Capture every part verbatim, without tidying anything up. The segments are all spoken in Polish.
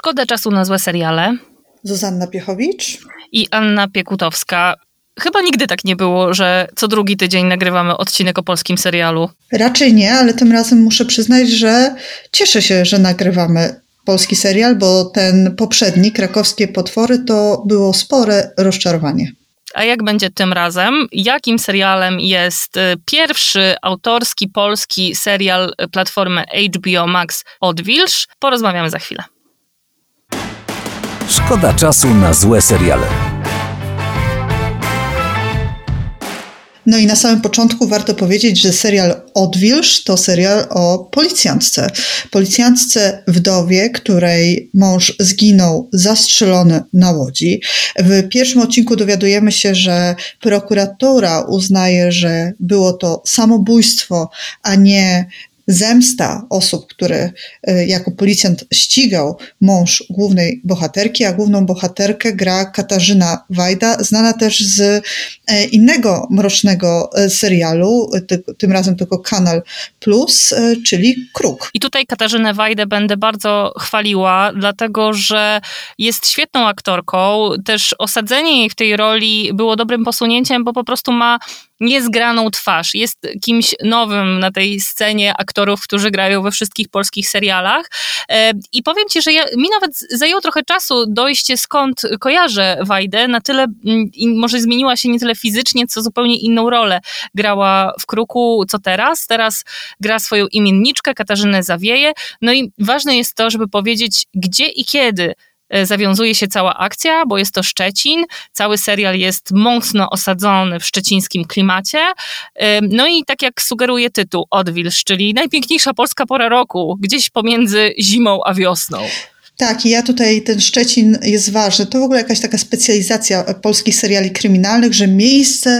Szkoda czasu na złe seriale. Zuzanna Piechowicz I Anna Piekutowska. Chyba nigdy tak nie było, że co drugi tydzień nagrywamy odcinek o polskim serialu. Raczej nie, ale tym razem muszę przyznać, że cieszę się, że nagrywamy polski serial, bo ten poprzedni, Krakowskie Potwory, to było spore rozczarowanie. A jak będzie tym razem? Jakim serialem jest pierwszy autorski polski serial platformy H B O Max Odwilż? Porozmawiamy za chwilę. Szkoda czasu na złe seriale. No i na samym początku warto powiedzieć, że serial Odwilż to serial o policjantce. Policjantce wdowie, której mąż zginął zastrzelony na łodzi. W pierwszym odcinku dowiadujemy się, że prokuratura uznaje, że było to samobójstwo, a nie zemsta osób, które jako policjant ścigał mąż głównej bohaterki, a główną bohaterkę gra Katarzyna Wajda, znana też z innego mrocznego serialu, tym razem tylko Kanal Plus, czyli Kruk. I tutaj Katarzynę Wajdę będę bardzo chwaliła, dlatego że jest świetną aktorką. Też osadzenie jej w tej roli było dobrym posunięciem, bo po prostu ma niezgraną twarz. Jest kimś nowym na tej scenie aktorów, którzy grają we wszystkich polskich serialach. I powiem ci, że ja, mi nawet zajęło trochę czasu dojście, skąd kojarzę Wajdę. Na tyle, może zmieniła się nie tyle fizycznie, co zupełnie inną rolę grała w Kruku, co teraz. Teraz gra swoją imienniczkę, Katarzynę Zawieję. No i ważne jest to, żeby powiedzieć, gdzie i kiedy zawiązuje się cała akcja, bo jest to Szczecin. Cały serial jest mocno osadzony w szczecińskim klimacie. No i tak jak sugeruje tytuł, Odwilż, czyli najpiękniejsza polska pora roku, gdzieś pomiędzy zimą a wiosną. Tak, i ja tutaj, ten Szczecin jest ważny. To w ogóle jakaś taka specjalizacja polskich seriali kryminalnych, że miejsce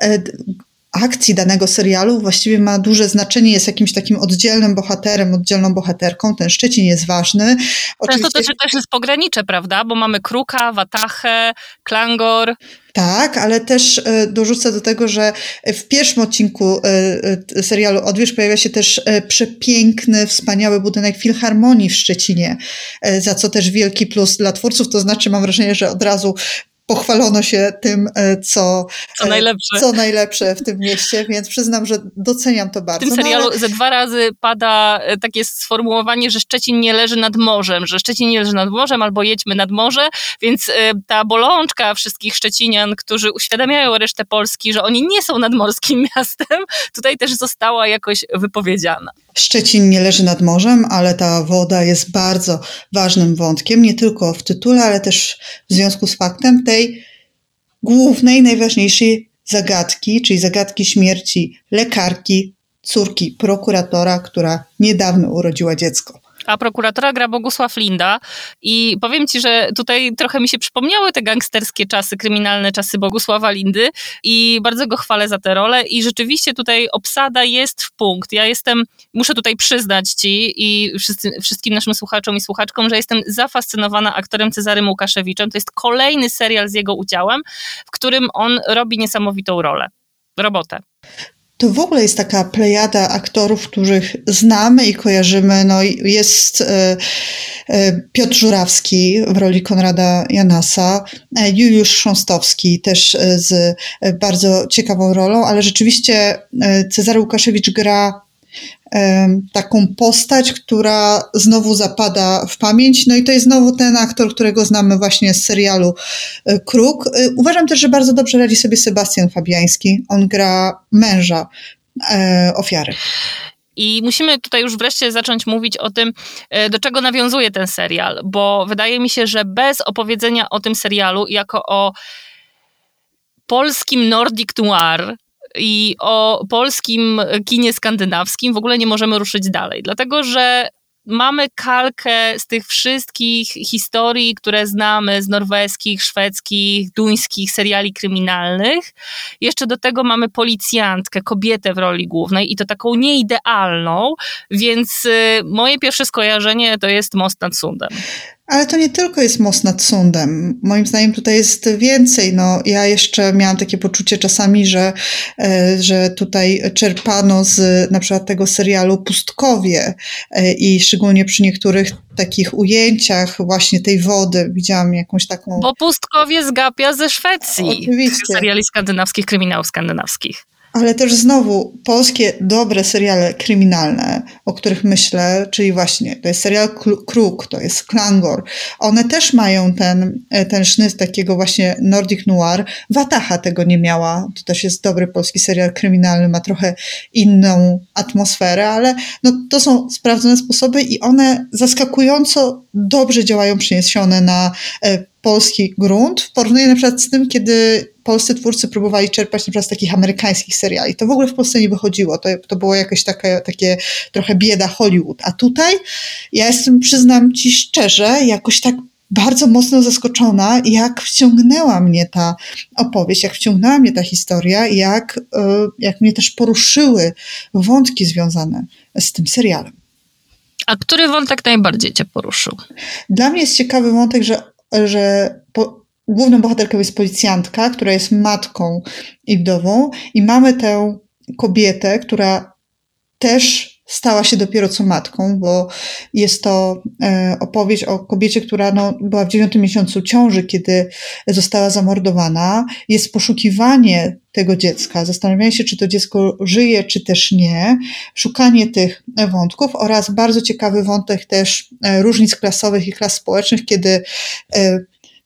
akcji danego serialu właściwie ma duże znaczenie, jest jakimś takim oddzielnym bohaterem, oddzielną bohaterką. Ten Szczecin jest ważny. Oczywiście... Często to też jest pogranicze, prawda? Bo mamy Kruka, Watachę, Klangor. Tak, ale też dorzucę do tego, że w pierwszym odcinku serialu Odwilż pojawia się też przepiękny, wspaniały budynek Filharmonii w Szczecinie, za co też wielki plus dla twórców, to znaczy mam wrażenie, że od razu pochwalono się tym, co, co, najlepsze. co najlepsze w tym mieście, więc przyznam, że doceniam to bardzo. W tym serialu no, ale... ze dwa razy pada takie sformułowanie, że Szczecin nie leży nad morzem, że Szczecin nie leży nad morzem albo jedźmy nad morze, więc ta bolączka wszystkich szczecinian, którzy uświadamiają resztę Polski, że oni nie są nadmorskim miastem, tutaj też została jakoś wypowiedziana. Szczecin nie leży nad morzem, ale ta woda jest bardzo ważnym wątkiem, nie tylko w tytule, ale też w związku z faktem tej głównej, najważniejszej zagadki, czyli zagadki śmierci lekarki, córki prokuratora, która niedawno urodziła dziecko. A prokuratora gra Bogusław Linda i powiem ci, że tutaj trochę mi się przypomniały te gangsterskie czasy, kryminalne czasy Bogusława Lindy i bardzo go chwalę za tę rolę i rzeczywiście tutaj obsada jest w punkt. Ja jestem, muszę tutaj przyznać ci i wszyscy, wszystkim naszym słuchaczom i słuchaczkom, że jestem zafascynowana aktorem Cezarym Łukaszewiczem. To jest kolejny serial z jego udziałem, w którym on robi niesamowitą rolę, robotę. To w ogóle jest taka plejada aktorów, których znamy i kojarzymy. No, jest e, e, Piotr Żurawski w roli Konrada Janasa, e, Juliusz Chrząstowski też e, z e, bardzo ciekawą rolą, ale rzeczywiście e, Cezary Łukaszewicz gra taką postać, która znowu zapada w pamięć. No i to jest znowu ten aktor, którego znamy właśnie z serialu Kruk. Uważam też, że bardzo dobrze radzi sobie Sebastian Fabiański. On gra męża e, ofiary. I musimy tutaj już wreszcie zacząć mówić o tym, do czego nawiązuje ten serial, bo wydaje mi się, że bez opowiedzenia o tym serialu jako o polskim Nordic Noir i o polskim kinie skandynawskim w ogóle nie możemy ruszyć dalej, dlatego że mamy kalkę z tych wszystkich historii, które znamy z norweskich, szwedzkich, duńskich seriali kryminalnych. Jeszcze do tego mamy policjantkę, kobietę w roli głównej i to taką nieidealną, więc y, moje pierwsze skojarzenie to jest Most nad Sundem. Ale to nie tylko jest most nad sądem. Moim zdaniem tutaj jest więcej. No, ja jeszcze miałam takie poczucie czasami, że, że tutaj czerpano z na przykład tego serialu Pustkowie i szczególnie przy niektórych takich ujęciach właśnie tej wody widziałam jakąś taką... Bo Pustkowie zgapia ze Szwecji. Oczywiście. Seriali skandynawskich, kryminałów skandynawskich. Ale też znowu polskie dobre seriale kryminalne, o których myślę, czyli właśnie to jest serial Kruk, to jest Klangor. One też mają ten, ten sznyt takiego właśnie Nordic Noir. Wataha tego nie miała. To też jest dobry polski serial kryminalny, ma trochę inną atmosferę, ale no, to są sprawdzone sposoby i one zaskakująco dobrze działają przeniesione na e, polski grunt. W porównaniu na przykład z tym, kiedy polscy twórcy próbowali czerpać na przykład z takich amerykańskich seriali. To w ogóle w Polsce nie wychodziło. To, to było jakieś takie, takie trochę bieda Hollywood. A tutaj ja jestem, przyznam ci szczerze, jakoś tak bardzo mocno zaskoczona, jak wciągnęła mnie ta opowieść, jak wciągnęła mnie ta historia, jak, jak mnie też poruszyły wątki związane z tym serialem. A który wątek najbardziej cię poruszył? Dla mnie jest ciekawy wątek, że, że po, główną bohaterką jest policjantka, która jest matką i wdową i mamy tę kobietę, która też stała się dopiero co matką, bo jest to e, opowieść o kobiecie, która no, była w dziewiątym miesiącu ciąży, kiedy została zamordowana. Jest poszukiwanie tego dziecka, zastanawianie się, czy to dziecko żyje, czy też nie, szukanie tych wątków oraz bardzo ciekawy wątek też e, różnic klasowych i klas społecznych, kiedy e,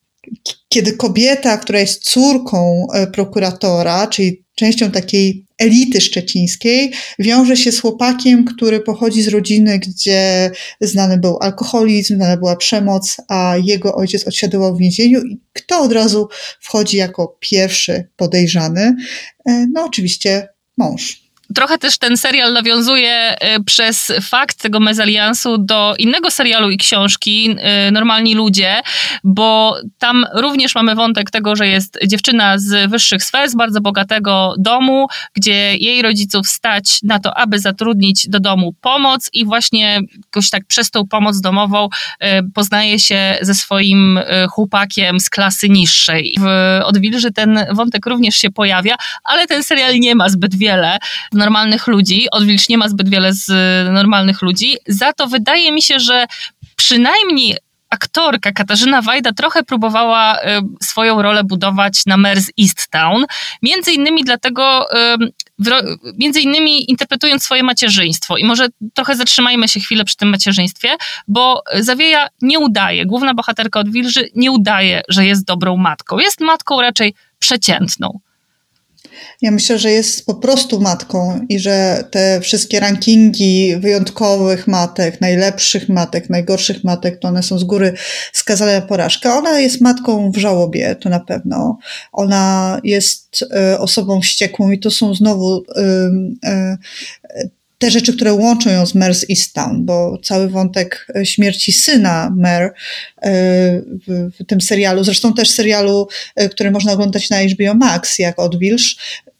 kiedy kobieta, która jest córką e, prokuratora, czyli częścią takiej elity szczecińskiej, wiąże się z chłopakiem, który pochodzi z rodziny, gdzie znany był alkoholizm, znana była przemoc, a jego ojciec odsiadywał w więzieniu i kto od razu wchodzi jako pierwszy podejrzany? No oczywiście mąż. Trochę też ten serial nawiązuje przez fakt tego mezaliansu do innego serialu i książki Normalni ludzie, bo tam również mamy wątek tego, że jest dziewczyna z wyższych sfer, z bardzo bogatego domu, gdzie jej rodziców stać na to, aby zatrudnić do domu pomoc i właśnie jakoś tak przez tą pomoc domową poznaje się ze swoim chłopakiem z klasy niższej. W Odwilży ten wątek również się pojawia, ale ten serial nie ma zbyt wiele normalnych ludzi, Odwilż nie ma zbyt wiele z normalnych ludzi, za to wydaje mi się, że przynajmniej aktorka Katarzyna Wajda trochę próbowała y, swoją rolę budować na Mare z Easttown, między innymi dlatego, y, w, między innymi interpretując swoje macierzyństwo i może trochę zatrzymajmy się chwilę przy tym macierzyństwie, bo Zawieja nie udaje, główna bohaterka Odwilży nie udaje, że jest dobrą matką, jest matką raczej przeciętną. Ja myślę, że jest po prostu matką i że te wszystkie rankingi wyjątkowych matek, najlepszych matek, najgorszych matek, to one są z góry skazane na porażkę. Ona jest matką w żałobie, to na pewno. Ona jest y, osobą wściekłą i to są znowu y, y, te rzeczy, które łączą ją z Mare z Easttown, bo cały wątek śmierci syna Mare w, w tym serialu, zresztą też serialu, który można oglądać na H B O Max, jak Odwilż,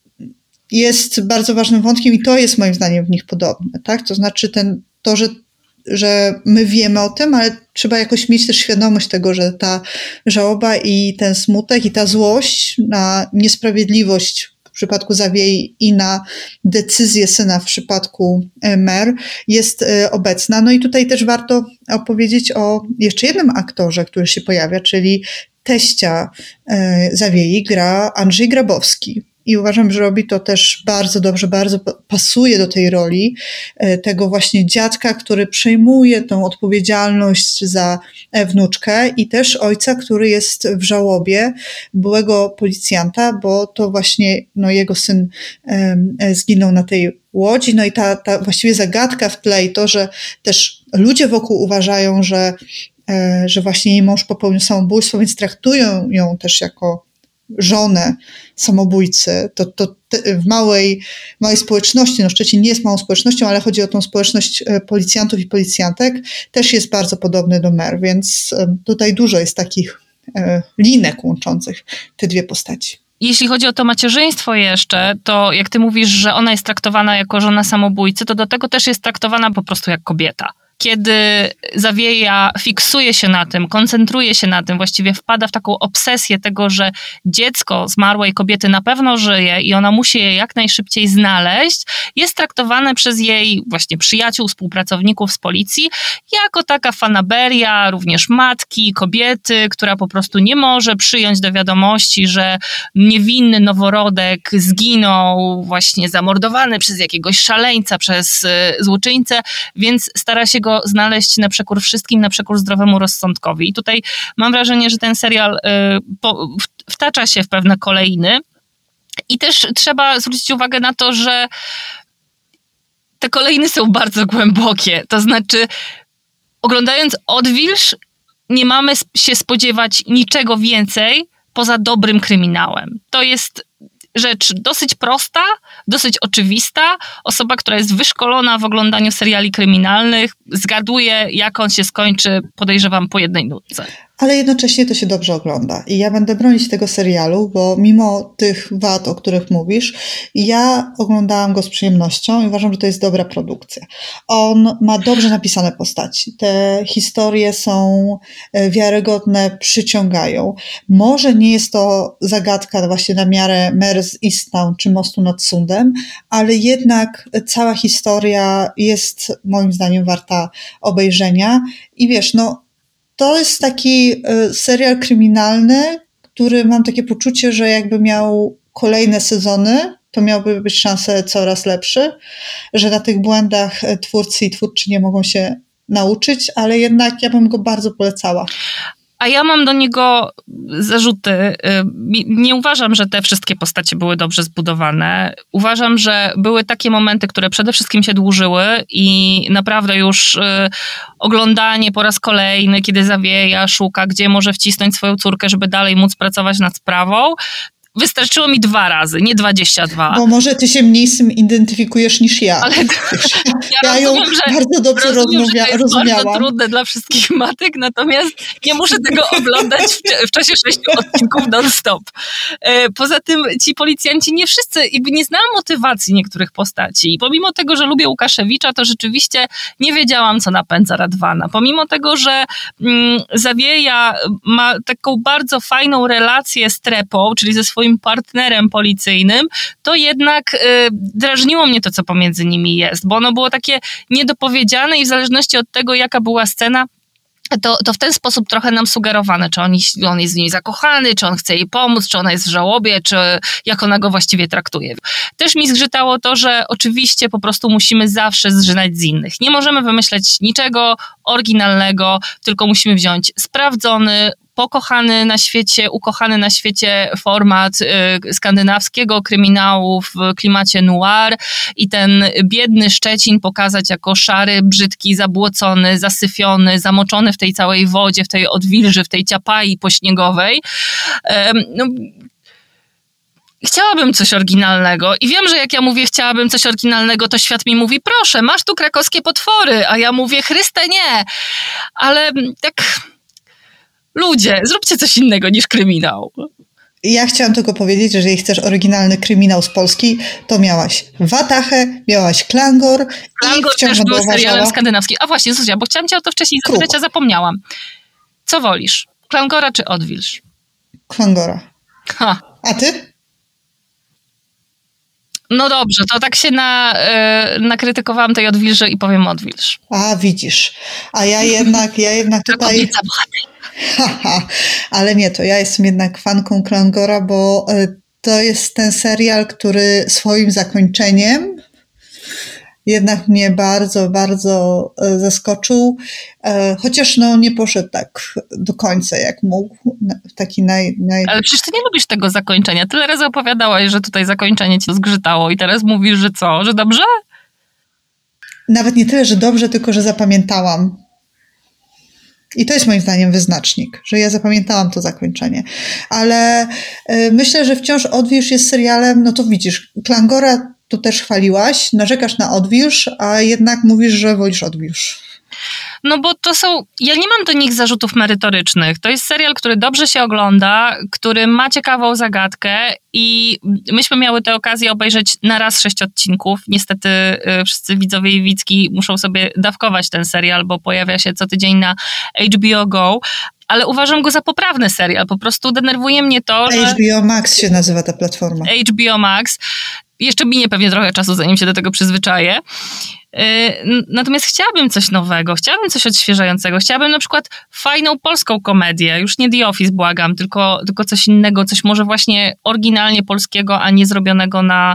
jest bardzo ważnym wątkiem i to jest moim zdaniem w nich podobne, tak? To znaczy ten, to, że, że my wiemy o tym, ale trzeba jakoś mieć też świadomość tego, że ta żałoba i ten smutek i ta złość na niesprawiedliwość w przypadku Zawiei i na decyzję syna w przypadku Mare jest obecna. No i tutaj też warto opowiedzieć o jeszcze jednym aktorze, który się pojawia, czyli teścia Zawiei gra Andrzej Grabowski. I uważam, że robi to też bardzo dobrze, bardzo pasuje do tej roli tego właśnie dziadka, który przejmuje tą odpowiedzialność za wnuczkę i też ojca, który jest w żałobie, byłego policjanta, bo to właśnie no, jego syn um, zginął na tej łodzi. No i ta, ta właściwie zagadka w tle i to, że też ludzie wokół uważają, że, e, że właśnie jej mąż popełnił samobójstwo, więc traktują ją też jako żonę samobójcy, to, to te, w małej, małej społeczności, no Szczecin nie jest małą społecznością, ale chodzi o tą społeczność policjantów i policjantek, też jest bardzo podobny do Mare, więc tutaj dużo jest takich e, linek łączących te dwie postaci. Jeśli chodzi o to macierzyństwo jeszcze, to jak ty mówisz, że ona jest traktowana jako żona samobójcy, to do tego też jest traktowana po prostu jak kobieta. kiedy Zawieja fiksuje się na tym, koncentruje się na tym, właściwie wpada w taką obsesję tego, że dziecko zmarłej kobiety na pewno żyje i ona musi je jak najszybciej znaleźć, jest traktowane przez jej właśnie przyjaciół, współpracowników z policji jako taka fanaberia, również matki, kobiety, która po prostu nie może przyjąć do wiadomości, że niewinny noworodek zginął właśnie zamordowany przez jakiegoś szaleńca, przez złoczyńcę, więc stara się go znaleźć na przekór wszystkim, na przekór zdrowemu rozsądkowi. I tutaj mam wrażenie, że ten serial y, po, wtacza się w pewne kolejny i też trzeba zwrócić uwagę na to, że te kolejny są bardzo głębokie. To znaczy, oglądając Odwilż, nie mamy się spodziewać niczego więcej poza dobrym kryminałem. To jest rzecz dosyć prosta, dosyć oczywista. Osoba, która jest wyszkolona w oglądaniu seriali kryminalnych, zgaduje, jak on się skończy, podejrzewam, po jednej nutce. Ale jednocześnie to się dobrze ogląda. I ja będę bronić tego serialu, bo mimo tych wad, o których mówisz, ja oglądałam go z przyjemnością i uważam, że to jest dobra produkcja. On ma dobrze napisane postaci. Te historie są wiarygodne, przyciągają. Może nie jest to zagadka właśnie na miarę Mare z Easttown czy Mostu nad Sądem, ale jednak cała historia jest moim zdaniem warta obejrzenia. I wiesz, no to jest taki y, serial kryminalny, który mam takie poczucie, że jakby miał kolejne sezony, to miałby być szanse coraz lepszy, że na tych błędach twórcy i twórczynie mogą się nauczyć, ale jednak ja bym go bardzo polecała. A ja mam do niego zarzuty. Nie uważam, że te wszystkie postacie były dobrze zbudowane. Uważam, że były takie momenty, które przede wszystkim się dłużyły i naprawdę już oglądanie po raz kolejny, kiedy Zawieja szuka, gdzie może wcisnąć swoją córkę, żeby dalej móc pracować nad sprawą, wystarczyło mi dwa razy, nie dwadzieścia dwa. Bo może ty się mniej z tym identyfikujesz niż ja. Ale to, ja, ja ją rozumiem, że, bardzo dobrze rozumiem, rozmawia, że to jest rozumiałam. bardzo trudne dla wszystkich matek, natomiast nie muszę tego oglądać w, w czasie sześciu odcinków non-stop. Poza tym ci policjanci nie wszyscy, jakby nie znałam motywacji niektórych postaci. Pomimo tego, że lubię Łukaszewicza, to rzeczywiście nie wiedziałam, co napędza Radwana. Pomimo tego, że mm, Zawieja ma taką bardzo fajną relację z Trepą, czyli ze swoim partnerem policyjnym, to jednak y, drażniło mnie to, co pomiędzy nimi jest, bo ono było takie niedopowiedziane i w zależności od tego, jaka była scena, To, to w ten sposób trochę nam sugerowane, czy on, on jest w niej zakochany, czy on chce jej pomóc, czy ona jest w żałobie, czy jak ona go właściwie traktuje. Też mi zgrzytało to, że oczywiście po prostu musimy zawsze zżynać z innych. Nie możemy wymyśleć niczego oryginalnego, tylko musimy wziąć sprawdzony, pokochany na świecie, ukochany na świecie format y, skandynawskiego kryminału w klimacie noir i ten biedny Szczecin pokazać jako szary, brzydki, zabłocony, zasyfiony, zamoczony w tej całej wodzie, w tej odwilży, w tej ciapai pośniegowej. Y, no, Chciałabym coś oryginalnego i wiem, że jak ja mówię chciałabym coś oryginalnego, to świat mi mówi proszę, masz tu krakowskie potwory, a ja mówię Chryste nie, ale tak... Ludzie, zróbcie coś innego niż kryminał. Ja chciałam tylko powiedzieć, że jeżeli chcesz oryginalny kryminał z Polski, to miałaś Watachę, miałaś Klangor, Klangor i wciąż też był serialem uważała... skandynawskim. A właśnie, Zuzia, bo chciałam cię o to wcześniej zapytać, a zapomniałam. Co wolisz? Klangora czy Odwilż? Klangora. Ha. A ty? No dobrze, to tak się na, yy, nakrytykowałam tej Odwilży i powiem Odwilż. A, widzisz. A ja jednak, ja jednak tutaj... Kobieca bohater. Haha, ale nie, to ja jestem jednak fanką Klangora, bo to jest ten serial, który swoim zakończeniem jednak mnie bardzo, bardzo zaskoczył, chociaż no nie poszedł tak do końca, jak mógł. Taki naj, naj... Ale przecież ty nie lubisz tego zakończenia. Tyle razy opowiadałaś, że tutaj zakończenie cię zgrzytało i teraz mówisz, że co, że dobrze? Nawet nie tyle, że dobrze, tylko że zapamiętałam. I to jest moim zdaniem wyznacznik, że ja zapamiętałam to zakończenie. Ale y, myślę, że wciąż Odwilż jest serialem, no to widzisz, Klangora to też chwaliłaś, narzekasz na Odwilż, a jednak mówisz, że wolisz Odwilż. No bo to są, ja nie mam do nich zarzutów merytorycznych. To jest serial, który dobrze się ogląda, który ma ciekawą zagadkę i myśmy miały tę okazję obejrzeć na raz sześć odcinków. Niestety y, wszyscy widzowie i widzki muszą sobie dawkować ten serial, bo pojawia się co tydzień na H B O Go. Ale uważam go za poprawny serial. Po prostu denerwuje mnie to, że... H B O Max się nazywa ta platforma. H B O Max. Jeszcze minie pewnie trochę czasu, zanim się do tego przyzwyczaję. Natomiast chciałabym coś nowego, chciałabym coś odświeżającego, chciałabym na przykład fajną polską komedię, już nie The Office, błagam, tylko, tylko coś innego, coś może właśnie oryginalnie polskiego, a nie zrobionego na,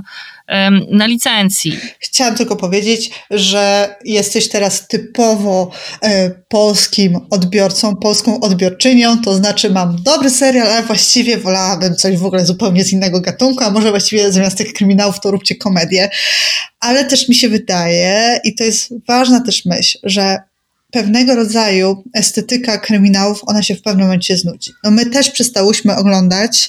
na licencji. Chciałam tylko powiedzieć, że jesteś teraz typowo e, polskim odbiorcą, polską odbiorczynią, to znaczy mam dobry serial, ale właściwie wolałabym coś w ogóle zupełnie z innego gatunku, a może właściwie zamiast tych kryminałów to róbcie komedię. Ale też mi się wydaje, i to jest ważna też myśl, że pewnego rodzaju estetyka kryminałów, ona się w pewnym momencie znudzi. No my też przestałyśmy oglądać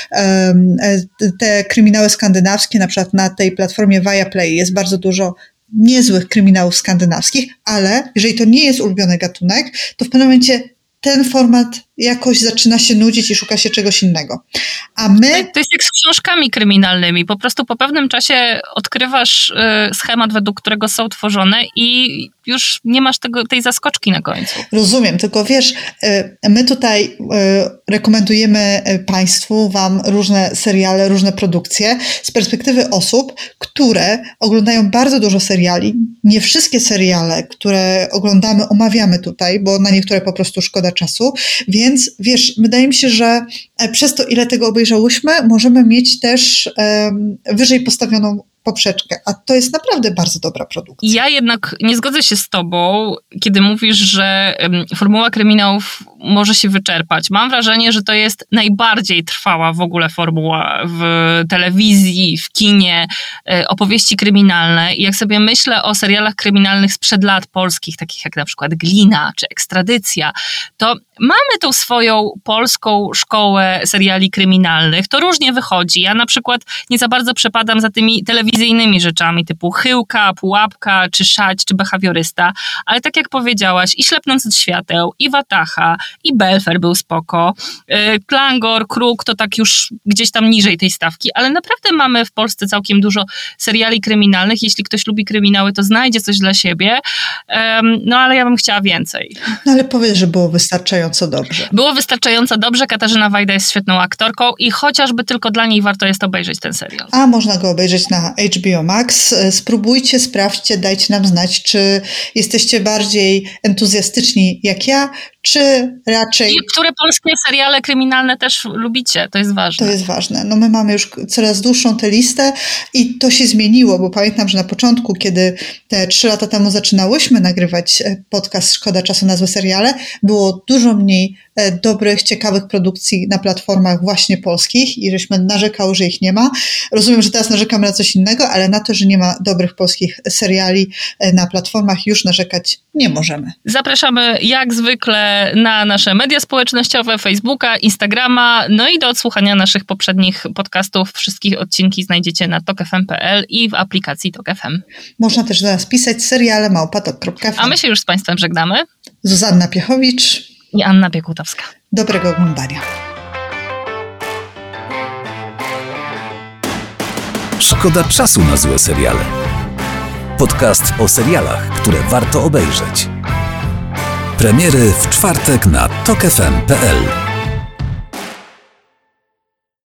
um, te kryminały skandynawskie, na przykład na tej platformie Viaplay jest bardzo dużo niezłych kryminałów skandynawskich, ale jeżeli to nie jest ulubiony gatunek, to w pewnym momencie ten format jakoś zaczyna się nudzić i szuka się czegoś innego. A my... To jest jak z książkami kryminalnymi. Po prostu po pewnym czasie odkrywasz y, schemat, według którego są tworzone i już nie masz tego, tej zaskoczki na końcu. Rozumiem, tylko wiesz, y, my tutaj y, rekomendujemy Państwu, Wam różne seriale, różne produkcje z perspektywy osób, które oglądają bardzo dużo seriali. Nie wszystkie seriale, które oglądamy, omawiamy tutaj, bo na niektóre po prostu szkoda czasu. Więc wiesz, wydaje mi się, że przez to, ile tego obejrzałyśmy, możemy mieć też um, wyżej postawioną poprzeczkę, a to jest naprawdę bardzo dobra produkcja. Ja jednak nie zgodzę się z tobą, kiedy mówisz, że um, formuła kryminałów może się wyczerpać. Mam wrażenie, że to jest najbardziej trwała w ogóle formuła w telewizji, w kinie, e, opowieści kryminalne. I jak sobie myślę o serialach kryminalnych sprzed lat polskich, takich jak na przykład Glina czy Ekstradycja, to mamy tą swoją polską szkołę seriali kryminalnych. To różnie wychodzi. Ja na przykład nie za bardzo przepadam za tymi telewizyjnymi rzeczami typu Chyłka, Pułapka, czy Szać, czy Behawiorysta. Ale tak jak powiedziałaś, i Ślepnąc od świateł, i Wataha, i Belfer był spoko. Klangor, Kruk to tak już gdzieś tam niżej tej stawki, ale naprawdę mamy w Polsce całkiem dużo seriali kryminalnych. Jeśli ktoś lubi kryminały, to znajdzie coś dla siebie. No ale ja bym chciała więcej. No ale powiedz, że było wystarczająco dobrze. Było wystarczająco dobrze. Katarzyna Wajda jest świetną aktorką i chociażby tylko dla niej warto jest obejrzeć ten serial. A można go obejrzeć na H B O Max. Spróbujcie, sprawdźcie, dajcie nam znać, czy jesteście bardziej entuzjastyczni jak ja, czy raczej... I które polskie seriale kryminalne też lubicie, to jest ważne. To jest ważne. No my mamy już coraz dłuższą tę listę i to się zmieniło, bo pamiętam, że na początku, kiedy te trzy lata temu zaczynałyśmy nagrywać podcast Szkoda Czasu na złe seriale, było dużo mniej dobrych, ciekawych produkcji na platformach właśnie polskich i żeśmy narzekały, że ich nie ma. Rozumiem, że teraz narzekamy na coś innego, ale na to, że nie ma dobrych polskich seriali na platformach, już narzekać nie możemy. Zapraszamy jak zwykle na nasze media społecznościowe, Facebooka, Instagrama, no i do odsłuchania naszych poprzednich podcastów. Wszystkich odcinki znajdziecie na tok f m kropka p l i w aplikacji Tok F M. Można też do nas pisać seriale małpa tok kropka f m. A my się już z Państwem żegnamy. Zuzanna Piechowicz i Anna Piekutowska. Dobrego oglądania. Szkoda czasu na złe seriale. Podcast o serialach, które warto obejrzeć. Premiery w czwartek na tok f m kropka p l.